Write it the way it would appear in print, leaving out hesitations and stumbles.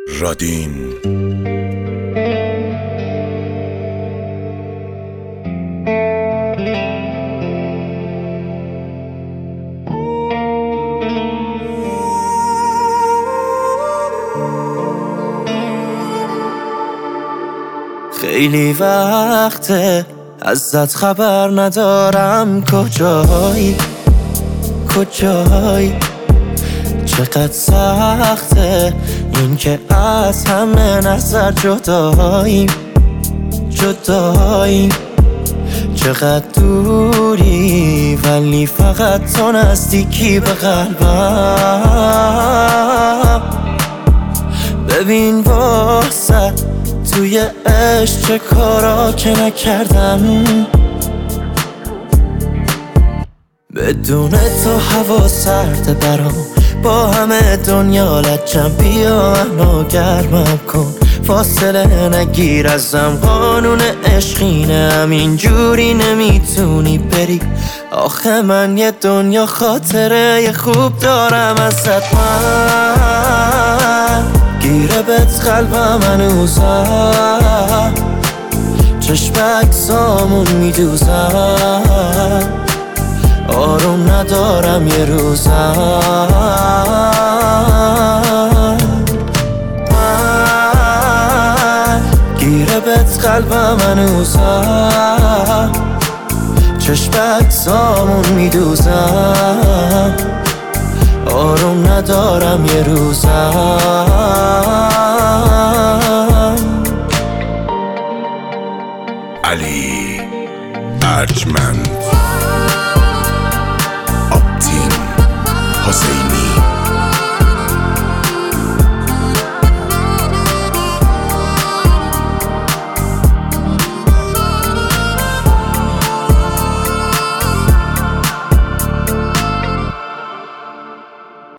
رادین. خیلی وقته ازت خبر ندارم، کجایی چقدر سخته این که از همه نظر جداییم چقدر دوری ولی فقط تو نزدیکی به قلبم. ببین واسه توی عشق چه کارا که نکردم، بدون تو هوا سرد برام، با همه دنیا لجم، بیا منو گرمم کن، فاصله نگیر ازم، قانون عشقینه همینجوری نمیتونی بری. آخه من یه دنیا خاطره خوب دارم ازت، من گیره بهت قلبم هنوزم، چشم اکسامون میدوزم، آروم ندارم یه روزم. من گیره بهت قلبم هنوزم، چشم اکسامون میدوزم، آروم ندارم یه روزم. علی ارجمند.